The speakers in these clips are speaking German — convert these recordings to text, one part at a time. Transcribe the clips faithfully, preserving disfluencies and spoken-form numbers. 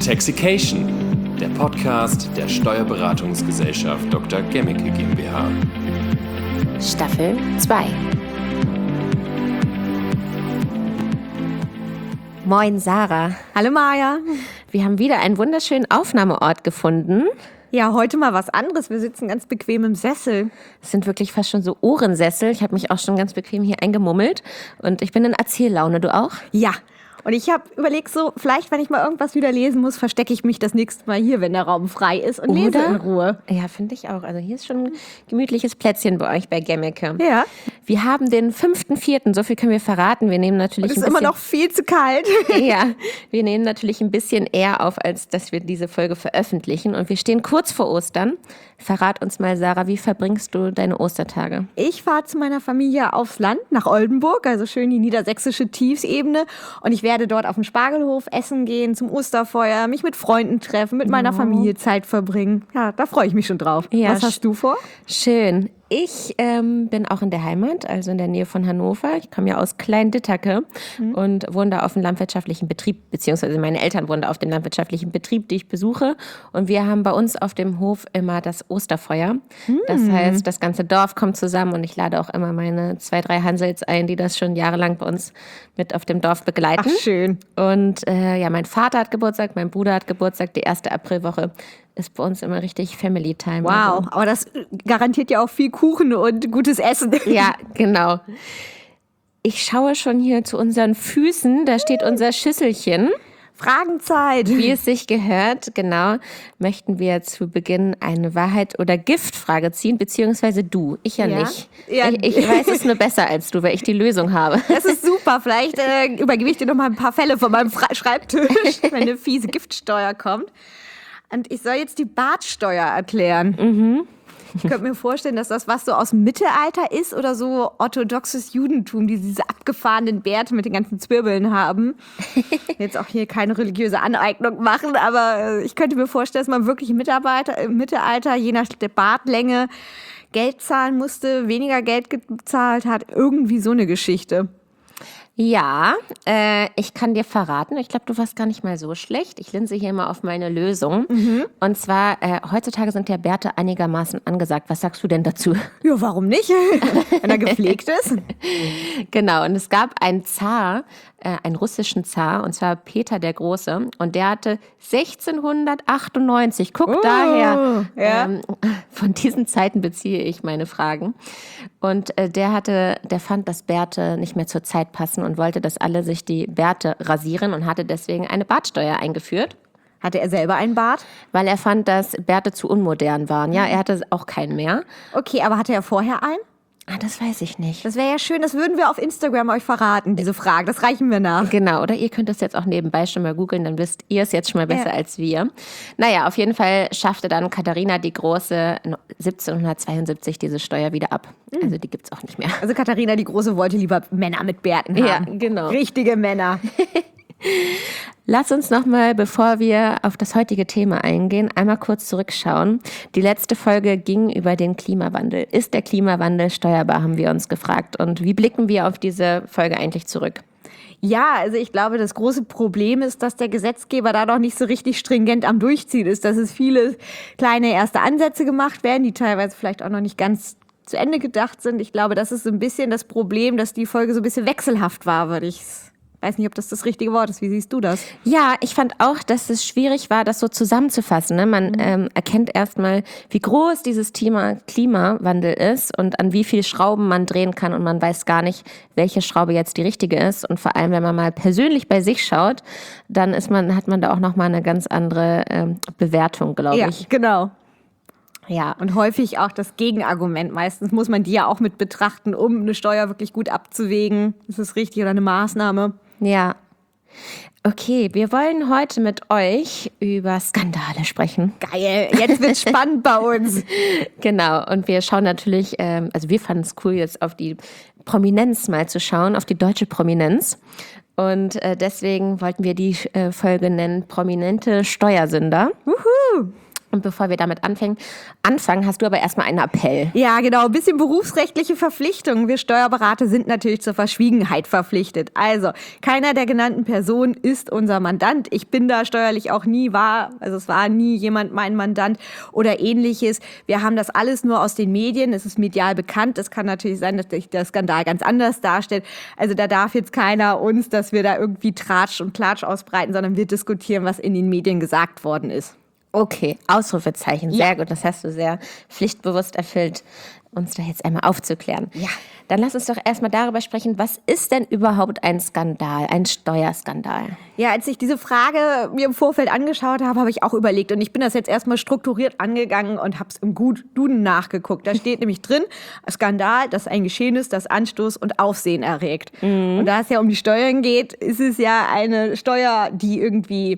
Taxication, der Podcast der Steuerberatungsgesellschaft Doktor Gemmicke GmbH. Staffel zwei. Moin Sarah. Hallo Maja. Wir haben wieder einen wunderschönen Aufnahmeort gefunden. Ja, heute mal was anderes. Wir sitzen ganz bequem im Sessel. Es sind wirklich fast schon so Ohrensessel. Ich habe mich auch schon ganz bequem hier eingemummelt. Und ich bin in Erzähllaune. Du auch? Ja. Und ich habe überlegt so, vielleicht, wenn ich mal irgendwas wieder lesen muss, verstecke ich mich das nächste Mal hier, wenn der Raum frei ist und Oder? lese in Ruhe. Ja, finde ich auch. Also hier ist schon ein gemütliches Plätzchen bei euch bei Gemmicke. Ja. Wir haben den fünften vierten so viel können wir verraten. Wir nehmen natürlich Und es ist ein bisschen, immer noch viel zu kalt. Ja, wir nehmen natürlich ein bisschen eher auf, als dass wir diese Folge veröffentlichen. Und wir stehen kurz vor Ostern. Verrat uns mal, Sarah, wie verbringst du deine Ostertage? Ich fahre zu meiner Familie aufs Land, nach Oldenburg, also schön die niedersächsische Tiefsebene. Und ich werde dort auf den Spargelhof essen gehen, zum Osterfeuer, mich mit Freunden treffen, mit meiner Familie Zeit verbringen. Ja, da freue ich mich schon drauf. Ja, Was hast du vor? Schön. Ich ähm, bin auch in der Heimat, also in der Nähe von Hannover. Ich komme ja aus Klein-Dittake mhm. und wohne da auf dem landwirtschaftlichen Betrieb, beziehungsweise meine Eltern wohnen da auf dem landwirtschaftlichen Betrieb, die ich besuche. Und wir haben bei uns auf dem Hof immer das Osterfeuer. Mhm. Das heißt, das ganze Dorf kommt zusammen und ich lade auch immer meine zwei, drei Hansels ein, die das schon jahrelang bei uns mit auf dem Dorf begleiten. Ach, schön. Und äh, ja, mein Vater hat Geburtstag, mein Bruder hat Geburtstag, die erste Aprilwoche ist bei uns immer richtig Family Time. Wow, also. aber das garantiert ja auch viel Kuchen und gutes Essen. Ja, genau. Ich schaue schon hier zu unseren Füßen, da steht unser Schüsselchen. Fragenzeit. Wie es sich gehört, genau, möchten wir zu Beginn eine Wahrheit- oder Giftfrage ziehen, beziehungsweise du, ich ja, ja? nicht. Ja. Ich, ich weiß es nur besser als du, weil ich die Lösung habe. Das ist super, vielleicht äh, übergebe ich dir noch mal ein paar Fälle von meinem Fra- Schreibtisch, wenn eine fiese Giftsteuer kommt. Und ich soll jetzt die Bartsteuer erklären. Mhm. Ich könnte mir vorstellen, dass das was so aus dem Mittelalter ist oder so orthodoxes Judentum, die diese abgefahrenen Bärte mit den ganzen Zwirbeln haben. Jetzt auch hier keine religiöse Aneignung machen, aber ich könnte mir vorstellen, dass man wirklich im, Mitarbeiter, im Mittelalter, je nach der Bartlänge, Geld zahlen musste, weniger Geld gezahlt hat. Irgendwie so eine Geschichte. Ja, äh, ich kann dir verraten, ich glaube, du warst gar nicht mal so schlecht. Ich linse hier mal auf meine Lösung. Mhm. Und zwar, äh, heutzutage sind ja Bärte einigermaßen angesagt. Was sagst du denn dazu? Ja, warum nicht? Wenn er gepflegt ist. Genau, und es gab einen Zar, äh, einen russischen Zar, und zwar Peter der Große. Und der hatte sechzehnhundertachtundneunzig, guck oh, daher, ja. ähm, von diesen Zeiten beziehe ich meine Fragen. Und äh, der hatte, der fand, dass Bärte nicht mehr zur Zeit passen und wollte, dass alle sich die Bärte rasieren und hatte deswegen eine Bartsteuer eingeführt. Hatte er selber einen Bart? Weil er fand, dass Bärte zu unmodern waren. Ja, er hatte auch keinen mehr. Okay, aber hatte er vorher einen? Ah, das weiß ich nicht. Das wäre ja schön, das würden wir auf Instagram euch verraten, diese Frage. Das reichen wir nach. Genau, oder ihr könnt das jetzt auch nebenbei schon mal googeln, dann wisst ihr es jetzt schon mal besser ja. als wir. Naja, auf jeden Fall schaffte dann Katharina die Große siebzehnhundertzweiundsiebzig diese Steuer wieder ab. Mhm. Also die gibt's auch nicht mehr. Also Katharina die Große wollte lieber Männer mit Bärten haben. Ja, genau. Richtige Männer. Lass uns nochmal, bevor wir auf das heutige Thema eingehen, einmal kurz zurückschauen. Die letzte Folge ging über den Klimawandel. Ist der Klimawandel steuerbar, haben wir uns gefragt. Und wie blicken wir auf diese Folge eigentlich zurück? Ja, also ich glaube, das große Problem ist, dass der Gesetzgeber da noch nicht so richtig stringent am Durchziehen ist. Dass es viele kleine erste Ansätze gemacht werden, die teilweise vielleicht auch noch nicht ganz zu Ende gedacht sind. Ich glaube, das ist so ein bisschen das Problem, dass die Folge so ein bisschen wechselhaft war, würde ich sagen. Ich weiß nicht, ob das das richtige Wort ist. Wie siehst du das? Ja, ich fand auch, dass es schwierig war, das so zusammenzufassen. Ne? Man mhm. ähm, erkennt erstmal, wie groß dieses Thema Klimawandel ist und an wie viel Schrauben man drehen kann und man weiß gar nicht, welche Schraube jetzt die richtige ist. Und vor allem, wenn man mal persönlich bei sich schaut, dann ist man, hat man da auch nochmal eine ganz andere ähm, Bewertung, glaube ja, ich. Ja, genau. Ja. Und häufig auch das Gegenargument. Meistens muss man die ja auch mit betrachten, um eine Steuer wirklich gut abzuwägen. Ist das richtig oder eine Maßnahme? Ja. Okay, wir wollen heute mit euch über Skandale sprechen. Geil, jetzt wird's spannend bei uns. Genau, und wir schauen natürlich, ähm, also wir fanden es cool, jetzt auf die Prominenz mal zu schauen, auf die deutsche Prominenz. Und äh, deswegen wollten wir die äh, Folge nennen, prominente Steuersünder. Wuhu. Und bevor wir damit anfangen, anfangen, hast du aber erstmal einen Appell. Ja, genau. Ein bisschen berufsrechtliche Verpflichtungen. Wir Steuerberater sind natürlich zur Verschwiegenheit verpflichtet. Also, keiner der genannten Personen ist unser Mandant. Ich bin da steuerlich auch nie war, also es war nie jemand mein Mandant oder ähnliches. Wir haben das alles nur aus den Medien. Es ist medial bekannt. Es kann natürlich sein, dass sich der Skandal ganz anders darstellt. Also da darf jetzt keiner uns, dass wir da irgendwie Tratsch und Klatsch ausbreiten, sondern wir diskutieren, was in den Medien gesagt worden ist. Okay, Ausrufezeichen, sehr Ja. gut. Das hast du sehr pflichtbewusst erfüllt, uns da jetzt einmal aufzuklären. Ja. Dann lass uns doch erstmal darüber sprechen, was ist denn überhaupt ein Skandal, ein Steuerskandal? Ja, als ich diese Frage mir im Vorfeld angeschaut habe, habe ich auch überlegt. Und ich bin das jetzt erstmal strukturiert angegangen und habe es im Gut Duden nachgeguckt. Da steht nämlich drin, Skandal, das ein Geschehen ist, das Anstoß und Aufsehen erregt. Mhm. Und da es ja um die Steuern geht, ist es ja eine Steuer, die irgendwie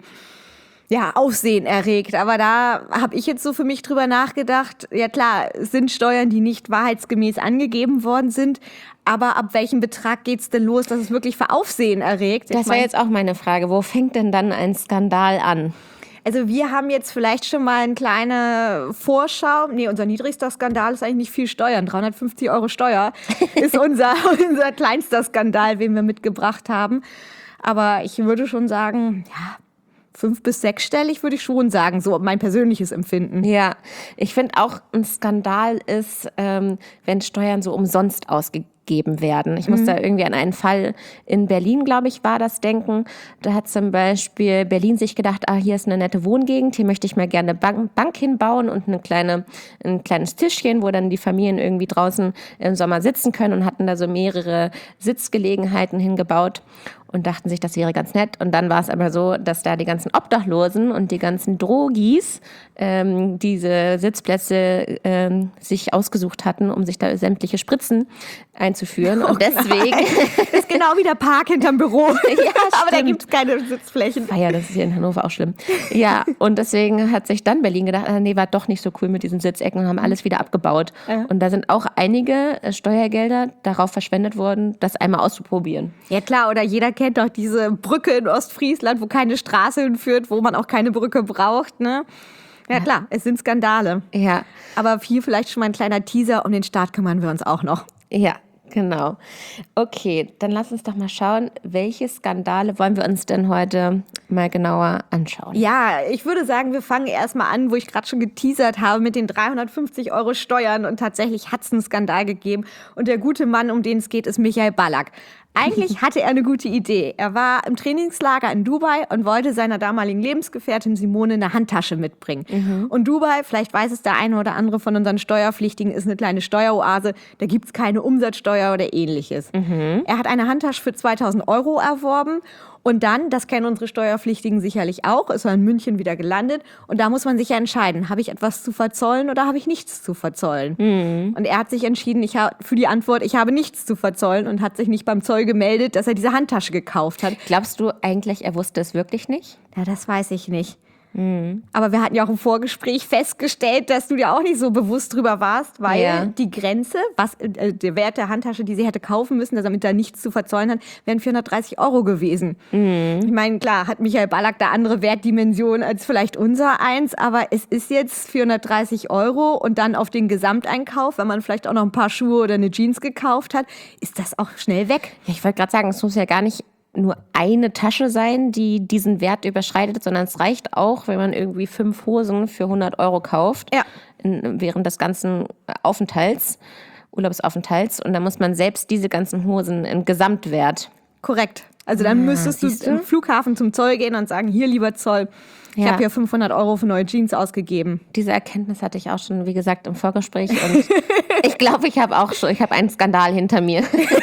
ja, Aufsehen erregt. Aber da habe ich jetzt so für mich drüber nachgedacht, ja klar, es sind Steuern, die nicht wahrheitsgemäß angegeben worden sind, aber ab welchem Betrag geht's denn los, dass es wirklich für Aufsehen erregt? Das Ich war mein, jetzt auch meine Frage. Wo fängt denn dann ein Skandal an? Also wir haben jetzt vielleicht schon mal eine kleine Vorschau. Nee, unser niedrigster Skandal ist eigentlich nicht viel Steuern. dreihundertfünfzig Euro Steuer ist unser, unser kleinster Skandal, den wir mitgebracht haben. Aber ich würde schon sagen, ja, fünf- bis sechsstellig würde ich schon sagen, so mein persönliches Empfinden. Ja, ich finde auch, ein Skandal ist, ähm, wenn Steuern so umsonst ausgegeben werden. Ich muss mhm. da irgendwie an einen Fall in Berlin, glaube ich, war das denken. Da hat zum Beispiel Berlin sich gedacht, ah, hier ist eine nette Wohngegend, hier möchte ich mal gerne eine Bank, Bank hinbauen und eine kleine, ein kleines Tischchen, wo dann die Familien irgendwie draußen im Sommer sitzen können, und hatten da so mehrere Sitzgelegenheiten hingebaut und dachten sich, das wäre ganz nett. Und dann war es aber so, dass da die ganzen Obdachlosen und die ganzen Drogis ähm, diese Sitzplätze ähm, sich ausgesucht hatten, um sich da sämtliche Spritzen einzuführen. Und deswegen... Das ist genau wie der Park hinterm Büro. Ja, aber da gibt es keine Sitzflächen. Ah ja, das ist hier in Hannover auch schlimm. Ja, und deswegen hat sich dann Berlin gedacht, ah, nee, war doch nicht so cool mit diesen Sitzecken, und haben alles wieder abgebaut. Ja. Und da sind auch einige Steuergelder darauf verschwendet worden, das einmal auszuprobieren. Ja klar, oder jeder kennt doch diese Brücke in Ostfriesland, wo keine Straße hinführt, wo man auch keine Brücke braucht, ne? Ja klar, es sind Skandale. Ja. Aber hier vielleicht schon mal ein kleiner Teaser, um den Staat kümmern wir uns auch noch. Ja, genau. Okay, dann lass uns doch mal schauen, welche Skandale wollen wir uns denn heute mal genauer anschauen? Ja, ich würde sagen, wir fangen erstmal an, wo ich gerade schon geteasert habe, mit den dreihundertfünfzig Euro Steuern. Und tatsächlich hat es einen Skandal gegeben. Und der gute Mann, um den es geht, ist Michael Ballack. Eigentlich hatte er eine gute Idee. Er war im Trainingslager in Dubai und wollte seiner damaligen Lebensgefährtin Simone eine Handtasche mitbringen. Mhm. Und Dubai, vielleicht weiß es der eine oder andere von unseren Steuerpflichtigen, ist eine kleine Steueroase. Da gibt es keine Umsatzsteuer oder ähnliches. Mhm. Er hat eine Handtasche für zweitausend Euro erworben. Und dann, das kennen unsere Steuerpflichtigen sicherlich auch, ist er in München wieder gelandet. Und da muss man sich ja entscheiden, habe ich etwas zu verzollen oder habe ich nichts zu verzollen? Mhm. Und er hat sich entschieden, ich hab, für die Antwort, ich habe nichts zu verzollen, und hat sich nicht beim Zoll gemeldet, dass er diese Handtasche gekauft hat. Glaubst du eigentlich, er wusste es wirklich nicht? Ja, das weiß ich nicht. Mhm. Aber wir hatten ja auch im Vorgespräch festgestellt, dass du dir auch nicht so bewusst drüber warst, weil ja. die Grenze, was äh, der Wert der Handtasche, die sie hätte kaufen müssen, damit da nichts zu verzollen hat, wären vierhundertdreißig Euro gewesen. Mhm. Ich meine, klar, hat Michael Ballack da andere Wertdimensionen als vielleicht unser eins, aber es ist jetzt vierhundertdreißig Euro, und dann auf den Gesamteinkauf, wenn man vielleicht auch noch ein paar Schuhe oder eine Jeans gekauft hat, ist das auch schnell weg. Ja, ich wollte gerade sagen, es muss ja gar nicht nur eine Tasche sein, die diesen Wert überschreitet, sondern es reicht auch, wenn man irgendwie fünf Hosen für hundert Euro kauft, ja. in, während des ganzen Aufenthalts, Urlaubsaufenthalts. Und dann muss man selbst diese ganzen Hosen im Gesamtwert. Korrekt. Also dann ah, müsstest du zum Flughafen zum Zoll gehen und sagen, hier, lieber Zoll, ich ja. habe hier fünfhundert Euro für neue Jeans ausgegeben. Diese Erkenntnis hatte ich auch schon, wie gesagt, im Vorgespräch. Und ich glaube, ich habe auch schon, ich habe einen Skandal hinter mir.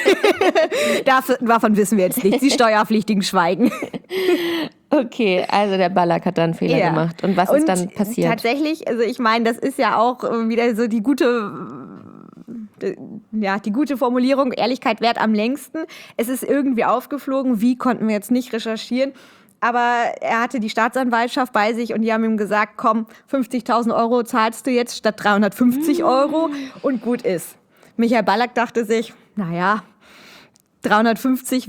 Davon wissen wir jetzt nichts. Die Steuerpflichtigen schweigen. Okay, also der Ballack hat da einen Fehler ja. gemacht. Und was ist und dann passiert? Tatsächlich, also ich meine, das ist ja auch wieder so die gute... Ja, die gute Formulierung, Ehrlichkeit währt am längsten. Es ist irgendwie aufgeflogen, wie konnten wir jetzt nicht recherchieren. Aber er hatte die Staatsanwaltschaft bei sich und die haben ihm gesagt, komm, fünfzigtausend Euro zahlst du jetzt statt dreihundertfünfzig Euro und gut ist. Michael Ballack dachte sich, naja, dreihundertfünfzig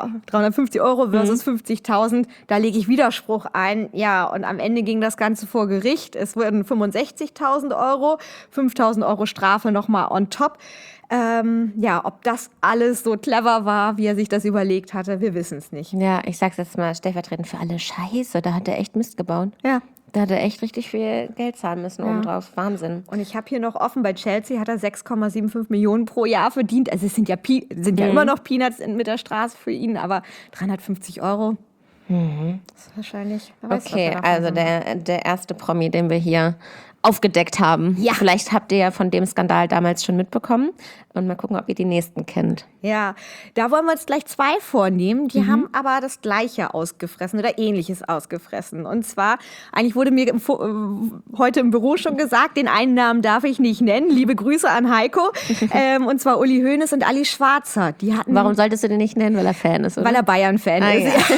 Euro versus mhm. fünfzigtausend, da lege ich Widerspruch ein. Ja, und am Ende ging das Ganze vor Gericht. Es wurden fünfundsechzigtausend Euro, fünftausend Euro Strafe nochmal on top. Ähm, ja, ob das alles so clever war, wie er sich das überlegt hatte, wir wissen es nicht. Ja, ich sag's jetzt mal stellvertretend für alle. Scheiße, da hat er echt Mist gebaut. Ja. Da hat er echt richtig viel Geld zahlen müssen ja. obendrauf. Wahnsinn. Und ich habe hier noch offen, bei Chelsea hat er sechs Komma fünfundsiebzig Millionen pro Jahr verdient. Also es sind ja, Pi- sind ja mhm. immer noch Peanuts mit der Straße für ihn, aber dreihundertfünfzig Euro. Mhm. Das ist wahrscheinlich. Weiß, okay, also der, der erste Promi, den wir hier aufgedeckt haben. Ja. Vielleicht habt ihr ja von dem Skandal damals schon mitbekommen und mal gucken, ob ihr die nächsten kennt. Ja, da wollen wir uns gleich zwei vornehmen. Die mhm. haben aber das Gleiche ausgefressen oder Ähnliches ausgefressen. Und zwar, eigentlich wurde mir im, äh, heute im Büro schon gesagt, den einen Namen darf ich nicht nennen. Liebe Grüße an Heiko. ähm, und zwar Uli Hoeneß und Ali Schwarzer. Die hatten, Warum solltest du den nicht nennen? Weil er Fan ist, oder? Weil er Bayern-Fan ah, ist. Ja.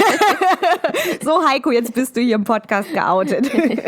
So, Heiko, jetzt bist du hier im Podcast geoutet.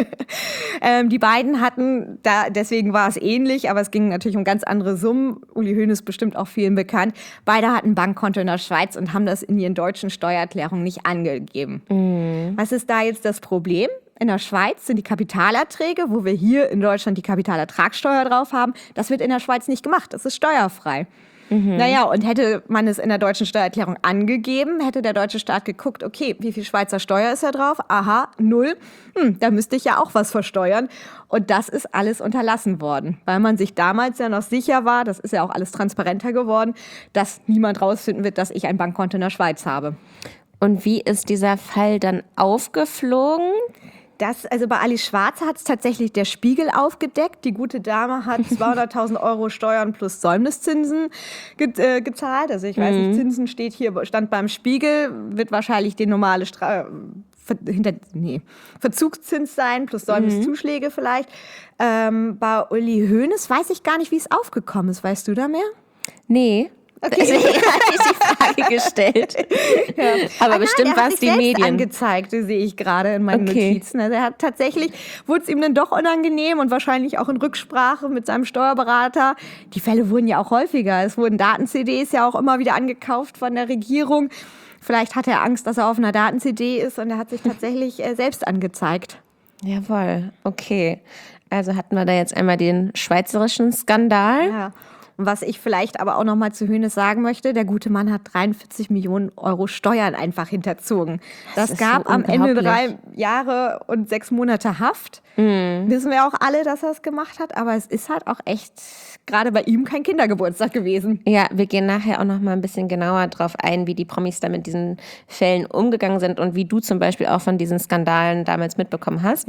ähm, die beiden hatten, da, deswegen war es ähnlich, aber es ging natürlich um ganz andere Summen. Uli Hoeneß bestimmt auch vielen bekannt. Beide hatten ein Bankkonto in der Schweiz und haben das in ihren deutschen Steuererklärungen nicht angegeben. Mhm. Was ist da jetzt das Problem? In der Schweiz sind die Kapitalerträge, wo wir hier in Deutschland die Kapitalertragssteuer drauf haben, das wird in der Schweiz nicht gemacht. Das ist steuerfrei. Mhm. Naja, und hätte man es in der deutschen Steuererklärung angegeben, hätte der deutsche Staat geguckt, okay, wie viel Schweizer Steuer ist da drauf? Aha, null. Hm, da müsste ich ja auch was versteuern. Und das ist alles unterlassen worden, weil man sich damals ja noch sicher war, das ist ja auch alles transparenter geworden, dass niemand rausfinden wird, dass ich ein Bankkonto in der Schweiz habe. Und wie ist dieser Fall dann aufgeflogen? Das, also bei Ali Schwarzer hat es tatsächlich der Spiegel aufgedeckt. Die gute Dame hat zweihunderttausend Euro Steuern plus Säumniszinsen ge- äh, gezahlt. Also ich weiß mhm. nicht, Zinsen steht hier, stand beim Spiegel, wird wahrscheinlich die normale Stra- Ver- hinter, nee, Verzugszins sein, plus Säumniszuschläge mhm. vielleicht. Ähm, bei Uli Hoeneß weiß ich gar nicht, wie es aufgekommen ist. Weißt du da mehr? Nee. Okay. Deswegen hatte ich die Frage gestellt. Ja. Aber ah, bestimmt war es die Medien. Angezeigt, sehe ich gerade in meinen okay. Notizen. Also er hat tatsächlich, wurde es ihm dann doch unangenehm und wahrscheinlich auch in Rücksprache mit seinem Steuerberater. Die Fälle wurden ja auch häufiger. Es wurden Daten-C Ds ja auch immer wieder angekauft von der Regierung. Vielleicht hat er Angst, dass er auf einer Daten-C D ist und er hat sich tatsächlich äh, selbst angezeigt. Jawohl, okay. Also hatten wir da jetzt einmal den schweizerischen Skandal. Ja. Und was ich vielleicht aber auch noch mal zu Hoeneß sagen möchte, der gute Mann hat dreiundvierzig Millionen Euro Steuern einfach hinterzogen. Das, das gab so am Ende drei Jahre und sechs Monate Haft. Mhm. Wissen wir auch alle, dass er es gemacht hat, aber es ist halt auch echt gerade bei ihm kein Kindergeburtstag gewesen. Ja, wir gehen nachher auch noch mal ein bisschen genauer drauf ein, wie die Promis da mit diesen Fällen umgegangen sind und wie du zum Beispiel auch von diesen Skandalen damals mitbekommen hast. Ja.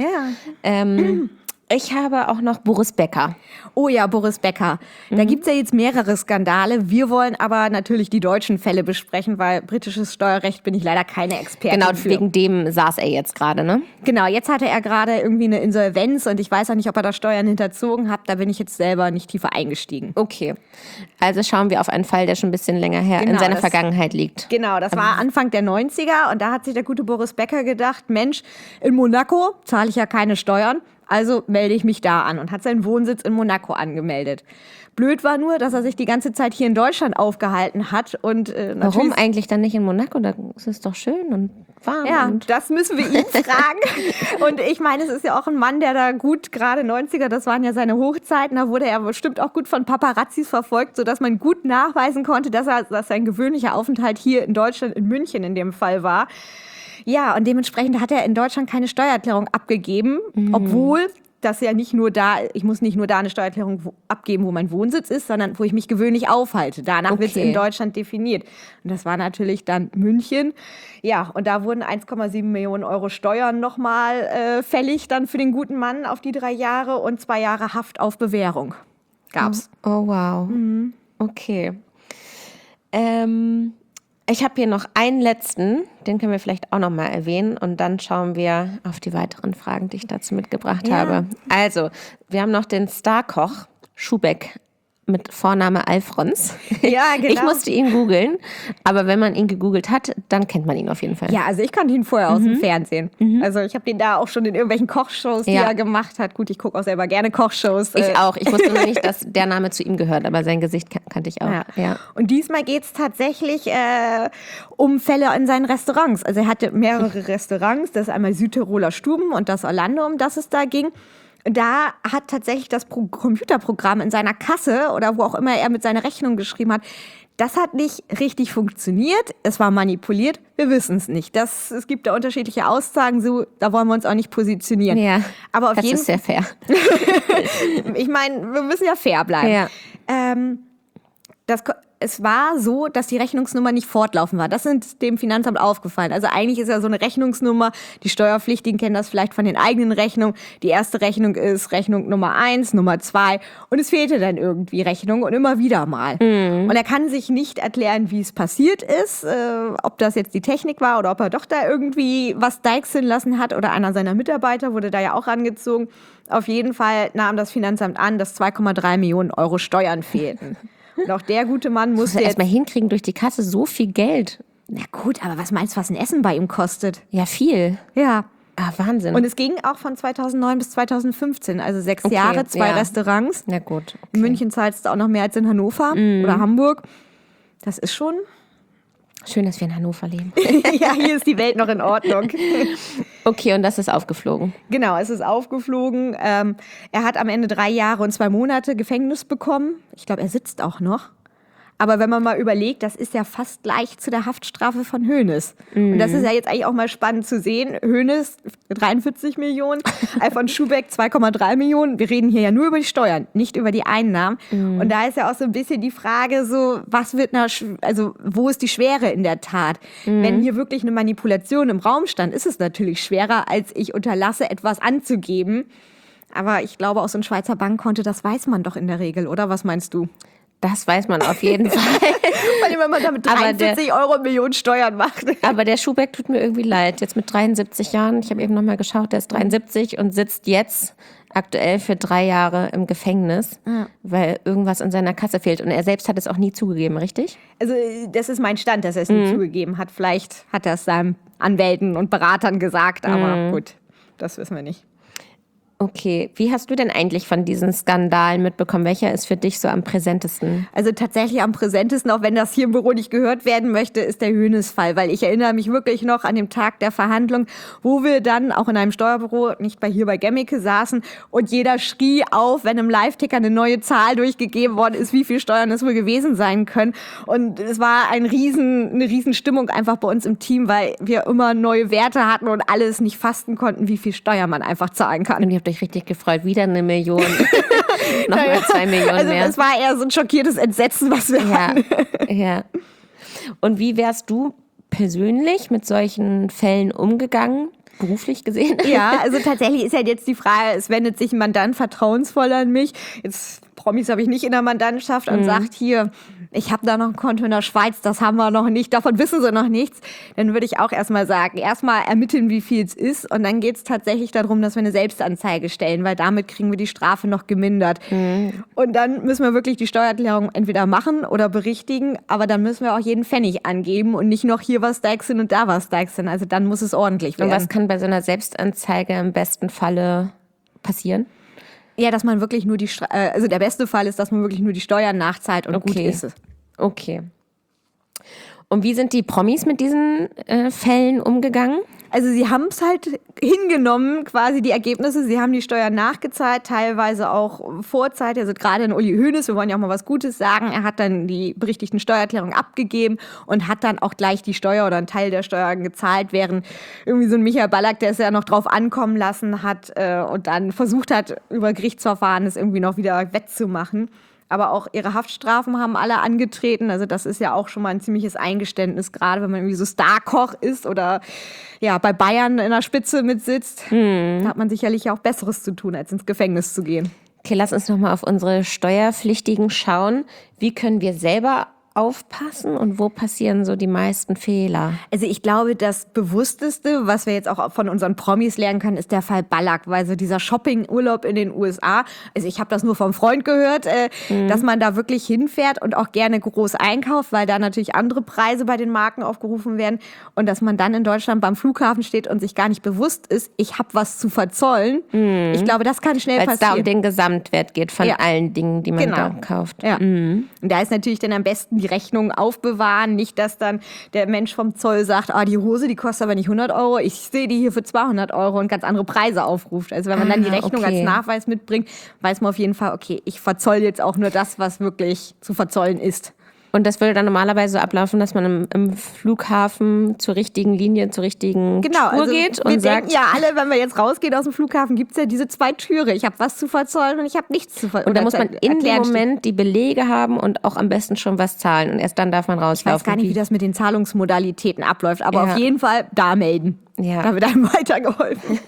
Ähm, Ich habe auch noch Boris Becker. Oh ja, Boris Becker. Da mhm. gibt es ja jetzt mehrere Skandale. Wir wollen aber natürlich die deutschen Fälle besprechen, weil britisches Steuerrecht bin ich leider keine Expertin Genau, für. Wegen dem saß er jetzt gerade, ne? Genau, jetzt hatte er gerade irgendwie eine Insolvenz und ich weiß auch nicht, ob er da Steuern hinterzogen hat. Da bin ich jetzt selber nicht tiefer eingestiegen. Okay, also schauen wir auf einen Fall, der schon ein bisschen länger her genau, in seiner das, Vergangenheit liegt. Genau, das war Anfang der neunziger und da hat sich der gute Boris Becker gedacht, Mensch, in Monaco zahle ich ja keine Steuern. Also melde ich mich da an und hat seinen Wohnsitz in Monaco angemeldet. Blöd war nur, dass er sich die ganze Zeit hier in Deutschland aufgehalten hat. Und, äh, Warum eigentlich dann nicht in Monaco? Da ist es doch schön und warm. Ja, und das müssen wir ihn fragen. Und ich meine, es ist ja auch ein Mann, der da gut, gerade neunziger, das waren ja seine Hochzeiten, da wurde er bestimmt auch gut von Paparazzis verfolgt, sodass man gut nachweisen konnte, dass er, dass sein gewöhnlicher Aufenthalt hier in Deutschland, in München in dem Fall war. Ja, und dementsprechend hat er in Deutschland keine Steuererklärung abgegeben, mhm. obwohl das ja nicht nur da, ich muss nicht nur da eine Steuererklärung wo, abgeben, wo mein Wohnsitz ist, sondern wo ich mich gewöhnlich aufhalte. Danach okay. wird es in Deutschland definiert. Und das war natürlich dann München. Ja, und da wurden eins Komma sieben Millionen Euro Steuern nochmal äh, fällig dann für den guten Mann auf die drei Jahre und zwei Jahre Haft auf Bewährung. Gab's. Oh, oh wow. Mhm. Okay. Ähm... Ich habe hier noch einen letzten, den können wir vielleicht auch noch mal erwähnen und dann schauen wir auf die weiteren Fragen, die ich dazu mitgebracht ja. habe. Also, wir haben noch den Starkoch Schubeck mit Vorname Alfons. Ja, genau. Ich musste ihn googeln, aber wenn man ihn gegoogelt hat, dann kennt man ihn auf jeden Fall. Ja, also ich kannte ihn vorher aus dem Fernsehen. Also ich habe den da auch schon in irgendwelchen Kochshows, die Ja. er gemacht hat. Gut, ich gucke auch selber gerne Kochshows. Ich Äh, auch. Ich wusste nur nicht, dass der Name zu ihm gehört, aber sein Gesicht kan- kannte ich auch. Ja. Ja. Und diesmal geht es tatsächlich äh, um Fälle in seinen Restaurants. Also er hatte mehrere Restaurants, das ist einmal Südtiroler Stuben und das Orlando, um das es da ging. Da hat tatsächlich das Pro- Computerprogramm in seiner Kasse oder wo auch immer er mit seiner Rechnung geschrieben hat, das hat nicht richtig funktioniert. Es war manipuliert. Wir wissen es nicht. Das, es gibt da unterschiedliche Aussagen, so, da wollen wir uns auch nicht positionieren. Ja, Aber auf das jeden ist sehr fair. Ich meine, wir müssen ja fair bleiben. Ja. Ähm, das, ko- es war so, dass die Rechnungsnummer nicht fortlaufend war. Das ist dem Finanzamt aufgefallen. Also eigentlich ist ja so eine Rechnungsnummer, die Steuerpflichtigen kennen das vielleicht von den eigenen Rechnungen. Die erste Rechnung ist Rechnung Nummer eins, Nummer zwei und es fehlte dann irgendwie Rechnung und immer wieder mal. Und er kann sich nicht erklären, wie es passiert ist, äh, ob das jetzt die Technik war oder ob er doch da irgendwie was deichseln lassen hat oder einer seiner Mitarbeiter wurde da ja auch rangezogen. Auf jeden Fall nahm das Finanzamt an, dass zwei Komma drei Millionen Euro Steuern fehlten. Und auch der gute Mann Muss musste er jetzt... erstmal hinkriegen durch die Kasse so viel Geld. Na gut, aber was meinst du, was ein Essen bei ihm kostet? Ja, viel. Ja. Ah, Wahnsinn. Und es ging auch von zweitausendneun bis zweitausendfünfzehn, also sechs Okay, Jahre, zwei ja. Restaurants. Na gut. Okay. In München zahlst du auch noch mehr als in Hannover oder Hamburg. Das ist schon... Schön, dass wir in Hannover leben. Ja, hier ist die Welt noch in Ordnung. Okay, und das ist aufgeflogen. Genau, es ist aufgeflogen. Ähm, er hat am Ende drei Jahre und zwei Monate Gefängnis bekommen. Ich glaube, er sitzt auch noch. Aber wenn man mal überlegt, das ist ja fast gleich zu der Haftstrafe von Hoeneß. Mm. Und das ist ja jetzt eigentlich auch mal spannend zu sehen. Hoeneß dreiundvierzig Millionen, Alfons Schubeck zwei Komma drei Millionen. Wir reden hier ja nur über die Steuern, nicht über die Einnahmen. Mm. Und da ist ja auch so ein bisschen die Frage so, was wird na, also wo ist die Schwere in der Tat? Mm. Wenn hier wirklich eine Manipulation im Raum stand, ist es natürlich schwerer, als ich unterlasse, etwas anzugeben. Aber ich glaube, aus so einem Schweizer Bankkonto, das weiß man doch in der Regel, oder? Was meinst du? Das weiß man auf jeden Fall. Vor allem, wenn man damit Aber dreiundvierzig Euro Millionen Steuern macht. Aber der Schubeck tut mir irgendwie leid. Jetzt mit dreiundsiebzig Jahren, ich habe eben nochmal geschaut, der ist dreiundsiebzig und sitzt jetzt aktuell für drei Jahre im Gefängnis, ja. weil irgendwas in seiner Kasse fehlt. Und er selbst hat es auch nie zugegeben, richtig? Also das ist mein Stand, dass er es mhm. nie zugegeben hat. Vielleicht hat er es seinen Anwälten und Beratern gesagt, aber mhm. gut, das wissen wir nicht. Okay, wie hast du denn eigentlich von diesen Skandalen mitbekommen? Welcher ist für dich so am präsentesten? Also tatsächlich am präsentesten, auch wenn das hier im Büro nicht gehört werden möchte, ist der Hoeneß-Fall. Weil ich erinnere mich wirklich noch an den Tag der Verhandlung, wo wir dann auch in einem Steuerbüro, nicht bei hier bei Gemmicke saßen und jeder schrie auf, wenn im Live-Ticker eine neue Zahl durchgegeben worden ist, wie viel Steuern es wohl gewesen sein können. Und es war ein riesen, eine riesen Stimmung einfach bei uns im Team, weil wir immer neue Werte hatten und alles nicht fasten konnten, wie viel Steuer man einfach zahlen kann. Und ihr habt euch richtig gefreut, wieder eine Million, nochmal naja, zwei Millionen also mehr. Es war eher so ein schockiertes Entsetzen, was wir ja, hatten. Ja. Und wie wärst du persönlich mit solchen Fällen umgegangen? Beruflich gesehen? Ja, also tatsächlich ist ja jetzt die Frage, es wendet sich ein Mandant vertrauensvoll an mich. Jetzt Promis habe ich nicht in der Mandantschaft und mhm. sagt hier, ich habe da noch ein Konto in der Schweiz, das haben wir noch nicht, davon wissen sie noch nichts. Dann würde ich auch erstmal sagen, erstmal ermitteln, wie viel es ist und dann geht es tatsächlich darum, dass wir eine Selbstanzeige stellen, weil damit kriegen wir die Strafe noch gemindert. Mhm. Und dann müssen wir wirklich die Steuererklärung entweder machen oder berichtigen, aber dann müssen wir auch jeden Pfennig angeben und nicht noch hier was deichseln und da was deichseln. Also dann muss es ordentlich werden. Und was kann bei so einer Selbstanzeige im besten Falle passieren? Ja, dass man wirklich nur die, also der beste Fall ist, dass man wirklich nur die Steuern nachzahlt und okay. gut ist es. Okay. Und wie sind die Promis mit diesen äh, Fällen umgegangen? Also sie haben es halt hingenommen, quasi die Ergebnisse. Sie haben die Steuern nachgezahlt, teilweise auch vorzeitig. Also gerade in Uli Hoeneß, wir wollen ja auch mal was Gutes sagen, er hat dann die berichtigten Steuererklärungen abgegeben und hat dann auch gleich die Steuer oder einen Teil der Steuern gezahlt, während irgendwie so ein Michael Ballack, der es ja noch drauf ankommen lassen hat äh, und dann versucht hat, über Gerichtsverfahren es irgendwie noch wieder wettzumachen. Aber auch ihre Haftstrafen haben alle angetreten. Also das ist ja auch schon mal ein ziemliches Eingeständnis, gerade wenn man irgendwie so Starkoch ist oder ja bei Bayern in der Spitze mitsitzt. Hm. Da hat man sicherlich auch Besseres zu tun, als ins Gefängnis zu gehen. Okay, lass uns nochmal auf unsere Steuerpflichtigen schauen. Wie können wir selber aufpassen und wo passieren so die meisten Fehler? Also ich glaube, das Bewussteste, was wir jetzt auch von unseren Promis lernen können, ist der Fall Ballack, weil so dieser Shopping-Urlaub in den U S A, also ich habe das nur vom Freund gehört, äh, mhm. dass man da wirklich hinfährt und auch gerne groß einkauft, weil da natürlich andere Preise bei den Marken aufgerufen werden und dass man dann in Deutschland beim Flughafen steht und sich gar nicht bewusst ist, ich habe was zu verzollen. Mhm. Ich glaube, das kann schnell Weil's passieren. Weil es da um den Gesamtwert geht von ja. allen Dingen, die man genau. da kauft. Ja. Mhm. Und da ist natürlich dann am besten die Rechnung aufbewahren, nicht, dass dann der Mensch vom Zoll sagt, ah, die Hose, die kostet aber nicht hundert Euro, ich sehe die hier für zweihundert Euro und ganz andere Preise aufruft. Also wenn man ah, dann die Rechnung okay. als Nachweis mitbringt, weiß man auf jeden Fall, okay, ich verzoll jetzt auch nur das, was wirklich zu verzollen ist. Und das würde dann normalerweise so ablaufen, dass man im, im Flughafen zur richtigen Linie, zur richtigen genau, Tour also geht wir und sagt... denken ja alle, wenn wir jetzt rausgehen aus dem Flughafen, gibt es ja diese zwei Türe. Ich habe was zu verzollen und ich habe nichts zu verzollen. Und da muss man in dem Moment die Belege haben und auch am besten schon was zahlen. Und erst dann darf man rauslaufen. Ich weiß gar nicht, wie das mit den Zahlungsmodalitäten abläuft, aber ja. auf jeden Fall da melden. Ja. Da wird einem weitergeholfen.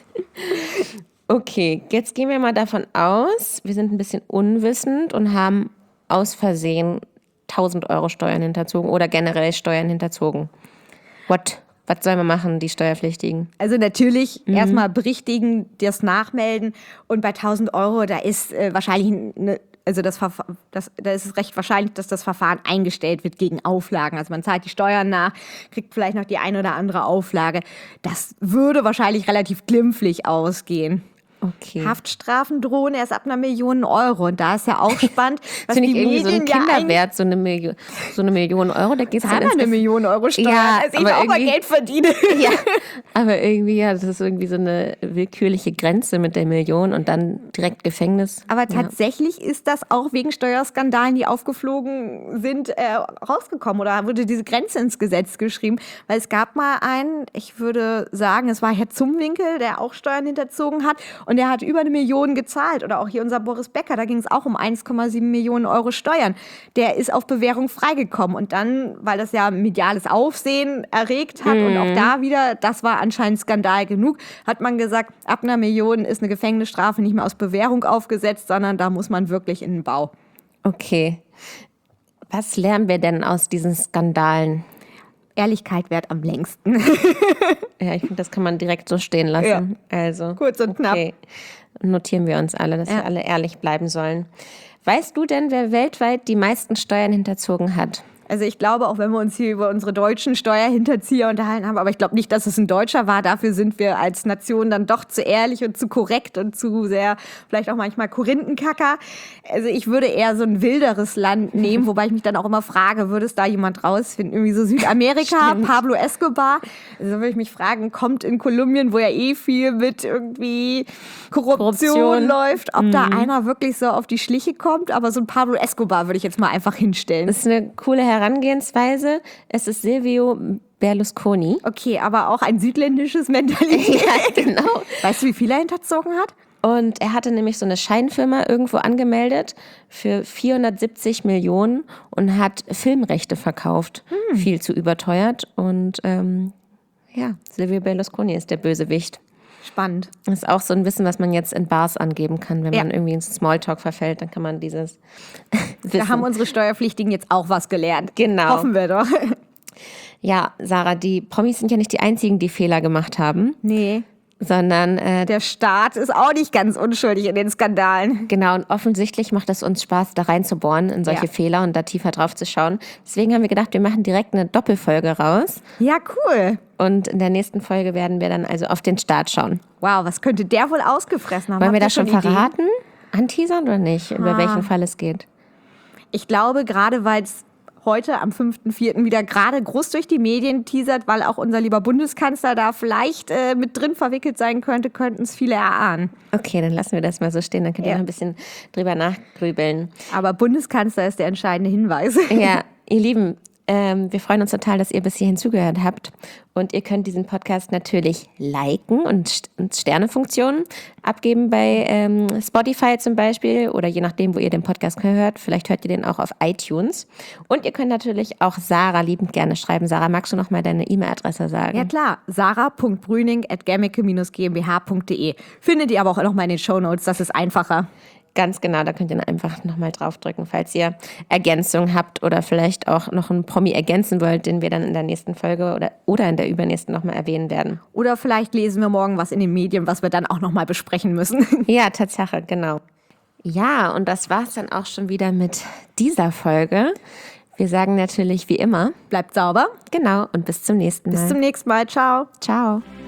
Okay, jetzt gehen wir mal davon aus, wir sind ein bisschen unwissend und haben aus Versehen tausend Euro Steuern hinterzogen oder generell Steuern hinterzogen. What? Was sollen wir machen, die Steuerpflichtigen? Also natürlich mhm. erstmal berichtigen, das nachmelden und bei tausend Euro, da ist äh, wahrscheinlich eine, also das, das, da ist es recht wahrscheinlich, dass das Verfahren eingestellt wird gegen Auflagen. Also man zahlt die Steuern nach, kriegt vielleicht noch die eine oder andere Auflage. Das würde wahrscheinlich relativ glimpflich ausgehen. Okay. Haftstrafen drohen erst ab einer Million Euro. Und da ist ja auch spannend, was finde die ich irgendwie Medien so ein Kinderwert, so eine Million, so eine Million Euro. Da geht's dann eine Million Euro Steuern, ja, als ich auch mal Geld verdiene. Ja, aber irgendwie, ja, das ist irgendwie so eine willkürliche Grenze mit der Million und dann direkt Gefängnis. Aber tatsächlich ja. ist das auch wegen Steuerskandalen, die aufgeflogen sind, äh, rausgekommen. Oder wurde diese Grenze ins Gesetz geschrieben. Weil es gab mal einen, ich würde sagen, es war Herr Zumwinkel, der auch Steuern hinterzogen hat. Und der hat über eine Million gezahlt. Oder auch hier unser Boris Becker, da ging es auch um eins Komma sieben Millionen Euro Steuern. Der ist auf Bewährung freigekommen. Und dann, weil das ja mediales Aufsehen erregt hat mhm. und auch da wieder, das war anscheinend Skandal genug, hat man gesagt, ab einer Million ist eine Gefängnisstrafe nicht mehr aus Bewährung aufgesetzt, sondern da muss man wirklich in den Bau. Okay. Was lernen wir denn aus diesen Skandalen? Ehrlichkeit währt am längsten. Ja, ich finde, das kann man direkt so stehen lassen. Ja. Also, kurz und knapp. Okay. Notieren wir uns alle, dass ja. wir alle ehrlich bleiben sollen. Weißt du denn, wer weltweit die meisten Steuern hinterzogen hat? Also ich glaube, auch wenn wir uns hier über unsere deutschen Steuerhinterzieher unterhalten haben, aber ich glaube nicht, dass es ein Deutscher war. Dafür sind wir als Nation dann doch zu ehrlich und zu korrekt und zu sehr, vielleicht auch manchmal Korinthenkacker. Also ich würde eher so ein wilderes Land nehmen, wobei ich mich dann auch immer frage, würde es da jemand rausfinden? Irgendwie so Südamerika, Pablo Escobar. Also würde ich mich fragen, kommt in Kolumbien, wo ja eh viel mit irgendwie Korruption, Korruption. läuft, ob mhm. da einer wirklich so auf die Schliche kommt. Aber so ein Pablo Escobar würde ich jetzt mal einfach hinstellen. Das ist eine coole Herangehensweise. Es ist Silvio Berlusconi. Okay, aber auch ein südländisches Mentalität. Ja, genau. Weißt du, wie viel er hinterzogen hat? Und er hatte nämlich so eine Scheinfirma irgendwo angemeldet für vierhundertsiebzig Millionen und hat Filmrechte verkauft. Hm. Viel zu überteuert. Und ähm, ja, Silvio Berlusconi ist der Bösewicht. Spannend. Das ist auch so ein Wissen, was man jetzt in Bars angeben kann. Wenn ja. man irgendwie ins Smalltalk verfällt, dann kann man dieses Wissen. Da haben unsere Steuerpflichtigen jetzt auch was gelernt. Genau. Hoffen wir doch. Ja, Sarah, die Promis sind ja nicht die einzigen, die Fehler gemacht haben. Nee. Sondern äh, der Staat ist auch nicht ganz unschuldig in den Skandalen. Genau, und offensichtlich macht es uns Spaß, da reinzubohren in solche ja. Fehler und da tiefer drauf zu schauen. Deswegen haben wir gedacht, wir machen direkt eine Doppelfolge raus. Ja, cool. Und in der nächsten Folge werden wir dann also auf den Start schauen. Wow, was könnte der wohl ausgefressen haben? Wollen wir das schon verraten? Anteasern oder nicht, über ah. welchen Fall es geht? Ich glaube, gerade weil es heute am fünften vierten wieder gerade groß durch die Medien teasert, weil auch unser lieber Bundeskanzler da vielleicht äh, mit drin verwickelt sein könnte, könnten es viele erahnen. Okay, dann lassen wir das mal so stehen, dann könnt ihr ja. noch ein bisschen drüber nachgrübeln. Aber Bundeskanzler ist der entscheidende Hinweis. Ja, ihr Lieben, ähm, wir freuen uns total, dass ihr bis hierhin zugehört habt. Und ihr könnt diesen Podcast natürlich liken und, und Sternefunktionen abgeben bei ähm, Spotify zum Beispiel oder je nachdem, wo ihr den Podcast hört. Vielleicht hört ihr den auch auf iTunes. Und ihr könnt natürlich auch Sarah liebend gerne schreiben. Sarah, magst du noch mal deine E-Mail-Adresse sagen? Ja klar, sarah punkt brüning at gemmeke Bindestrich gmbh punkt de. Findet ihr aber auch noch mal in den Shownotes, das ist einfacher. Ganz genau, da könnt ihr dann einfach nochmal draufdrücken, falls ihr Ergänzungen habt oder vielleicht auch noch einen Promi ergänzen wollt, den wir dann in der nächsten Folge oder, oder in der übernächsten nochmal erwähnen werden. Oder vielleicht lesen wir morgen was in den Medien, was wir dann auch nochmal besprechen müssen. Ja, Tatsache, genau. Ja, und das war's dann auch schon wieder mit dieser Folge. Wir sagen natürlich wie immer, Bleibt sauber. genau, und bis zum nächsten Mal. Bis zum nächsten Mal. Ciao. Ciao.